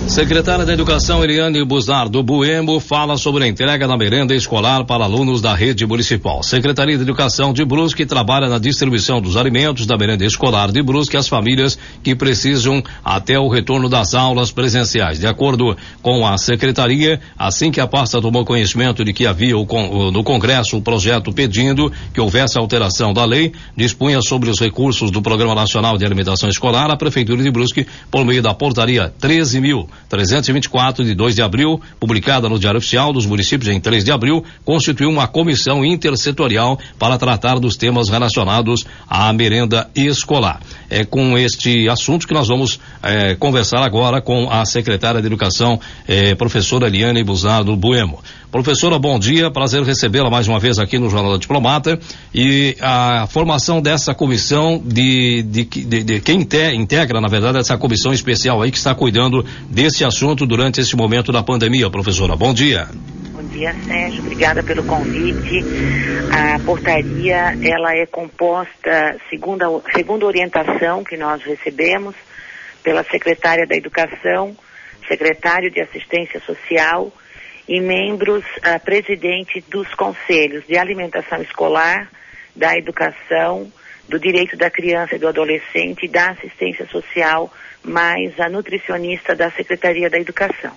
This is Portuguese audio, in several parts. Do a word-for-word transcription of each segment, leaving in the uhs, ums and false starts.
Secretária da Educação, Eliane Buzardo Bueno, fala sobre a entrega da merenda escolar para alunos da rede municipal. Secretaria de Educação de Brusque trabalha na distribuição dos alimentos da merenda escolar de Brusque às famílias que precisam até o retorno das aulas presenciais. De acordo com a Secretaria, assim que a pasta tomou conhecimento de que havia o, o, no Congresso o projeto pedindo que houvesse alteração da lei, dispunha sobre os recursos do Programa Nacional de Alimentação Escolar, a Prefeitura de Brusque, por meio da portaria treze mil trezentos e vinte e quatro de dois de abril, publicada no Diário Oficial dos Municípios em três de abril, constituiu uma comissão intersetorial para tratar dos temas relacionados à merenda escolar. É com este assunto que nós vamos é, conversar agora com a secretária de Educação, é, professora Eliane Buzardo Bueno. Professora, bom dia, prazer recebê-la mais uma vez aqui no Jornal da Diplomata. E a formação dessa comissão de, de, de, de quem te, integra, na verdade, essa comissão especial aí que está cuidando desse assunto durante esse momento da pandemia, professora. Bom dia. Bom dia, Sérgio. Obrigada pelo convite. A portaria, ela é composta, segundo a, segundo a orientação que nós recebemos, pela secretária da Educação, secretário de Assistência Social e membros, uh, presidente dos conselhos de alimentação escolar, da educação, do direito da criança e do adolescente e da assistência social, mais a nutricionista da Secretaria da Educação.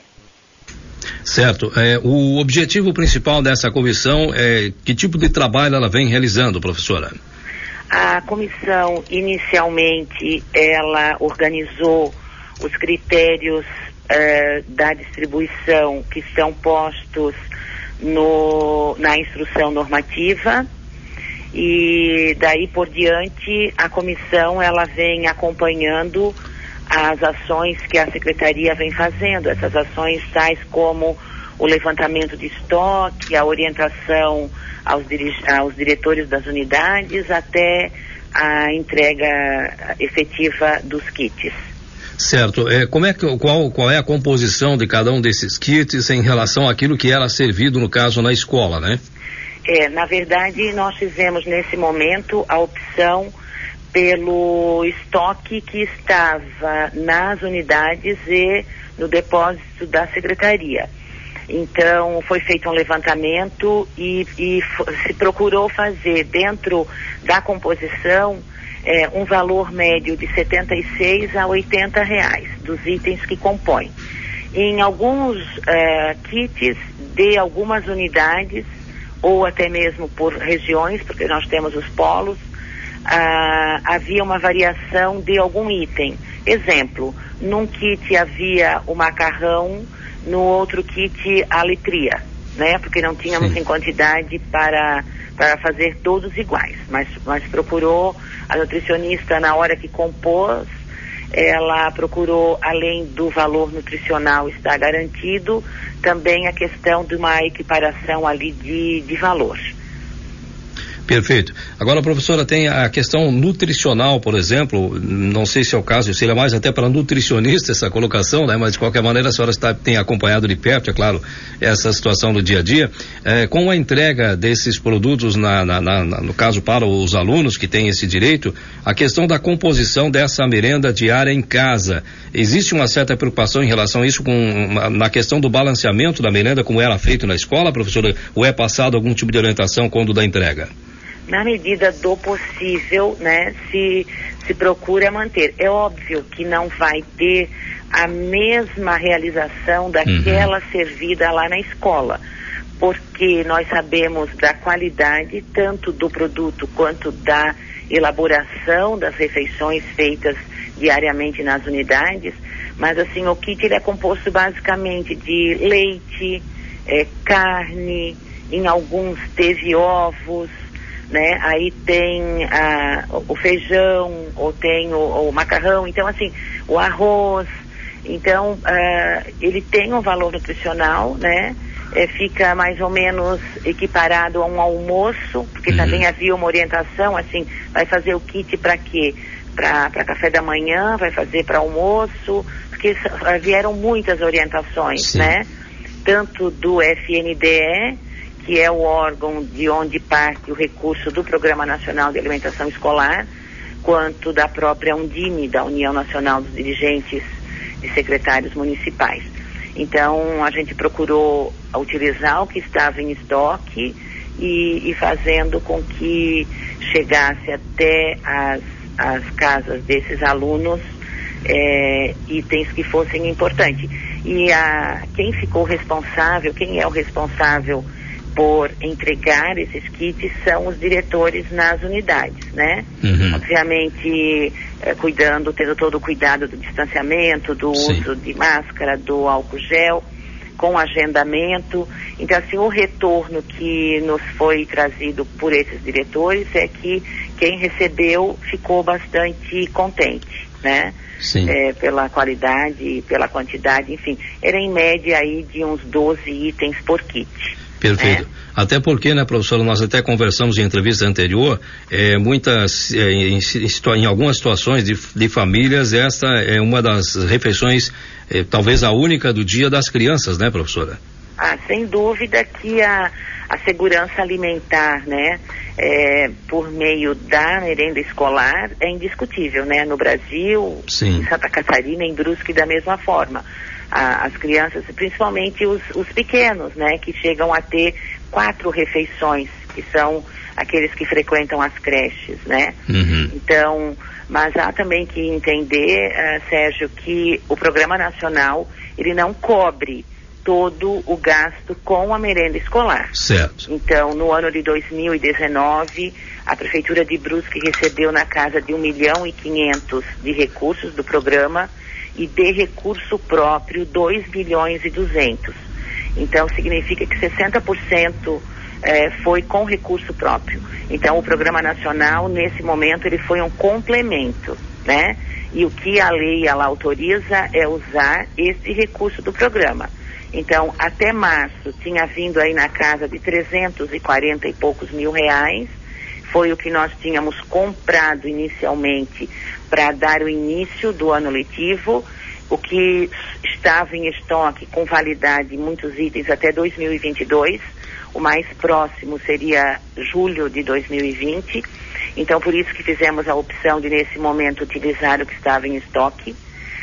Certo. É, o objetivo principal dessa comissão é que tipo de trabalho ela vem realizando, professora? A comissão, inicialmente, ela organizou os critérios Uh, da distribuição que estão postos no, na instrução normativa, e daí por diante a comissão ela vem acompanhando as ações que a secretaria vem fazendo, essas ações tais como o levantamento de estoque, a orientação aos, dirige, aos diretores das unidades até a entrega efetiva dos kits. Certo. É, como é que, qual, qual é a composição de cada um desses kits em relação àquilo que era servido, no caso, na escola, né? É, na verdade, nós fizemos nesse momento a opção pelo estoque que estava nas unidades e no depósito da secretaria. Então, foi feito um levantamento e, e se procurou fazer dentro da composição É, um valor médio de setenta e seis a oitenta reais dos itens que compõem. Em alguns é, kits de algumas unidades, ou até mesmo por regiões, porque nós temos os polos, ah, havia uma variação de algum item. Exemplo, num kit havia o macarrão, no outro kit a litria, né? Porque não tínhamos Sim. em quantidade para, para fazer todos iguais, mas, mas procurou. A nutricionista, na hora que compôs, ela procurou, além do valor nutricional estar garantido, também a questão de uma equiparação ali de, de valor. Perfeito. Agora, professora, tem a questão nutricional, por exemplo, não sei se é o caso, seria mais até para nutricionista essa colocação, né? Mas de qualquer maneira a senhora está, tem acompanhado de perto, é claro, essa situação do dia a dia. É, com a entrega desses produtos, na, na, na, no caso para os alunos que têm esse direito, a questão da composição dessa merenda diária em casa, existe uma certa preocupação em relação a isso, com, na questão do balanceamento da merenda, como era feito na escola, professora, ou é passado algum tipo de orientação quando da entrega? Na medida do possível, né, se, se procura manter. É óbvio que não vai ter a mesma realização daquela uhum. servida lá na escola, porque nós sabemos da qualidade tanto do produto quanto da elaboração das refeições feitas diariamente nas unidades, mas assim, o kit ele é composto basicamente de leite, é, carne, em alguns teve ovos, né? Aí tem ah, o feijão, ou tem o, o macarrão, então assim, o arroz, então ah, ele tem um valor nutricional, né? É, fica mais ou menos equiparado a um almoço, porque uhum. também havia uma orientação, assim, vai fazer o kit para quê? Para café da manhã, vai fazer para almoço, porque vieram muitas orientações, Sim. né? Tanto do F N D E, que é o órgão de onde parte o recurso do Programa Nacional de Alimentação Escolar, quanto da própria Undime, da União Nacional dos Dirigentes de secretários municipais. Então, a gente procurou utilizar o que estava em estoque e, e fazendo com que chegasse até as, as casas desses alunos é, itens que fossem importantes. E a, quem ficou responsável, quem é o responsável por entregar esses kits são os diretores nas unidades, né? Uhum. Obviamente, eh, cuidando, tendo todo o cuidado do distanciamento, do Sim. uso de máscara, do álcool gel, com agendamento. Então, assim, o retorno que nos foi trazido por esses diretores é que quem recebeu ficou bastante contente, né? Sim. É, pela qualidade, pela quantidade, enfim, era em média aí de uns doze itens por kit. Perfeito. É. Até porque, né, professora, nós até conversamos em entrevista anterior, é, muitas, é, em, em, em algumas situações de, de famílias, esta é uma das refeições, é, talvez a única do dia das crianças, né, professora? Ah, sem dúvida que a, a segurança alimentar, né, é, por meio da merenda escolar é indiscutível, né, no Brasil, Sim. em Santa Catarina, em Brusque da mesma forma. A, as crianças, principalmente os, os pequenos, né, que chegam a ter quatro refeições, que são aqueles que frequentam as creches, né? Uhum. Então, mas há também que entender, uh, Sérgio, que o Programa Nacional, ele não cobre todo o gasto com a merenda escolar. Certo. Então, no ano de dois mil e dezenove, a Prefeitura de Brusque recebeu na casa de um milhão e quinhentos de recursos do programa, e de recurso próprio dois milhões e duzentos. Então significa que sessenta por cento eh, foi com recurso próprio. Então o Programa Nacional, nesse momento, ele foi um complemento, né? E o que a lei ela autoriza é usar esse recurso do programa. Então, até março tinha vindo aí na casa de trezentos e quarenta e poucos mil reais. Foi o que nós tínhamos comprado inicialmente para dar o início do ano letivo, o que estava em estoque com validade muitos itens até dois mil e vinte e dois, o mais próximo seria julho de dois mil e vinte, então por isso que fizemos a opção de nesse momento utilizar o que estava em estoque.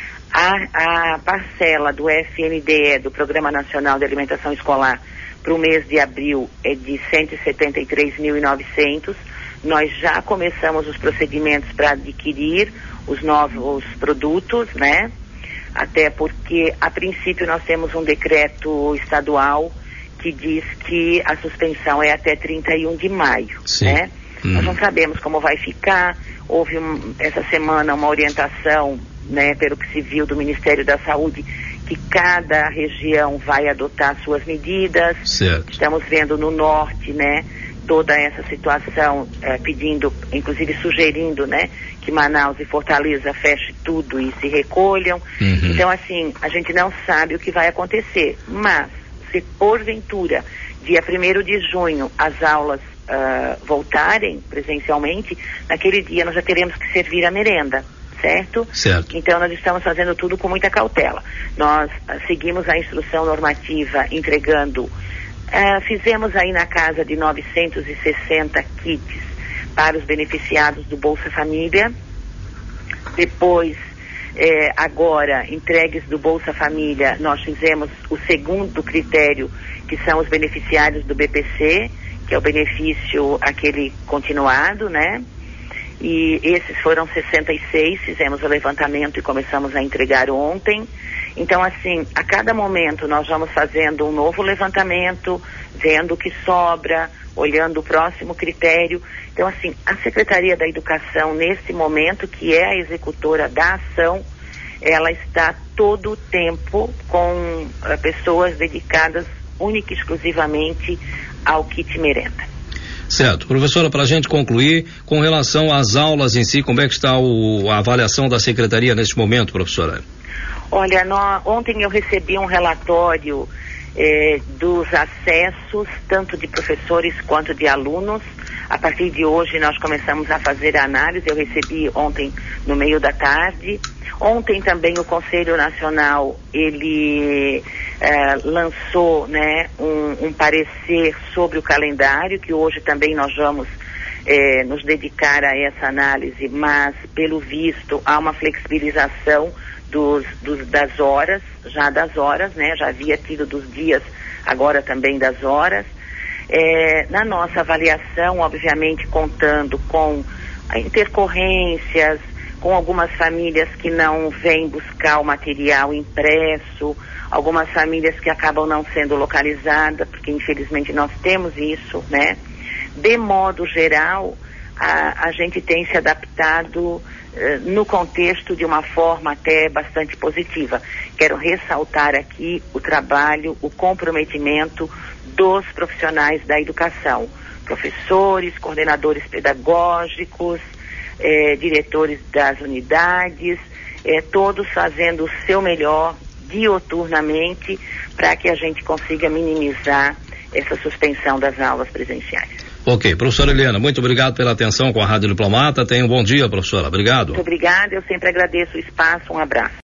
A, a parcela do F N D E, do Programa Nacional de Alimentação Escolar, para o mês de abril é de cento e setenta e três mil e novecentos. Nós já começamos os procedimentos para adquirir os novos produtos, né? Até porque, a princípio, nós temos um decreto estadual que diz que a suspensão é até trinta e um de maio, Sim. né? Hum. Nós não sabemos como vai ficar. Houve um, essa semana uma orientação, né, pelo que se viu do Ministério da Saúde, que cada região vai adotar suas medidas. Certo. Estamos vendo no norte, né, toda essa situação, eh, pedindo, inclusive sugerindo, né, que Manaus e Fortaleza fechem tudo e se recolham. Uhum. Então, assim, a gente não sabe o que vai acontecer, mas se porventura, dia primeiro de junho, as aulas uh, voltarem presencialmente, naquele dia nós já teremos que servir a merenda. Certo? Certo. Então nós estamos fazendo tudo com muita cautela. Nós uh, seguimos a instrução normativa entregando, uh, fizemos aí na casa de novecentos e sessenta kits para os beneficiados do Bolsa Família. Depois, eh, agora, entregues do Bolsa Família, nós fizemos o segundo critério, que são os beneficiários do B P C, que é o benefício aquele continuado, né? E esses foram sessenta e seis, fizemos o levantamento e começamos a entregar ontem. Então, assim, a cada momento nós vamos fazendo um novo levantamento, vendo o que sobra, olhando o próximo critério. Então, assim, a Secretaria da Educação, nesse momento, que é a executora da ação, ela está todo o tempo com uh, pessoas dedicadas única e exclusivamente ao kit merenda. Certo. Professora, para a gente concluir, com relação às aulas em si, como é que está o, a avaliação da Secretaria neste momento, professora? Olha, nós, ontem eu recebi um relatório eh, dos acessos, tanto de professores quanto de alunos. A partir de hoje nós começamos a fazer a análise, eu recebi ontem no meio da tarde. Ontem também o Conselho Nacional, ele eh, lançou, né, um, um parecer sobre o calendário, que hoje também nós vamos eh, nos dedicar a essa análise, mas pelo visto há uma flexibilização dos, dos, das horas, já das horas, né? Já havia tido dos dias, agora também das horas. É, na nossa avaliação, obviamente, contando com intercorrências, com algumas famílias que não vêm buscar o material impresso, algumas famílias que acabam não sendo localizadas, porque infelizmente nós temos isso, né? De modo geral, a, a gente tem se adaptado eh, no contexto de uma forma até bastante positiva. Quero ressaltar aqui o trabalho, o comprometimento dos profissionais da educação, professores, coordenadores pedagógicos, eh, diretores das unidades, eh, todos fazendo o seu melhor dioturnamente para que a gente consiga minimizar essa suspensão das aulas presenciais. Ok, professora Eliana, muito obrigado pela atenção com a Rádio Diplomata. Tenha um bom dia, professora. Obrigado. Muito obrigada, eu sempre agradeço o espaço, um abraço.